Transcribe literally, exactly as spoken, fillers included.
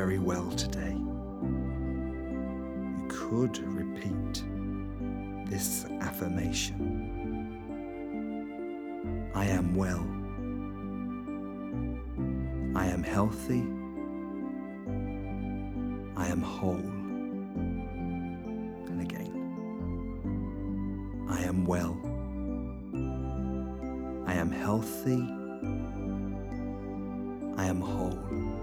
very well today. You could repeat this affirmation. I am well. I am healthy. I am whole. And again. I am well. I am healthy. I am whole.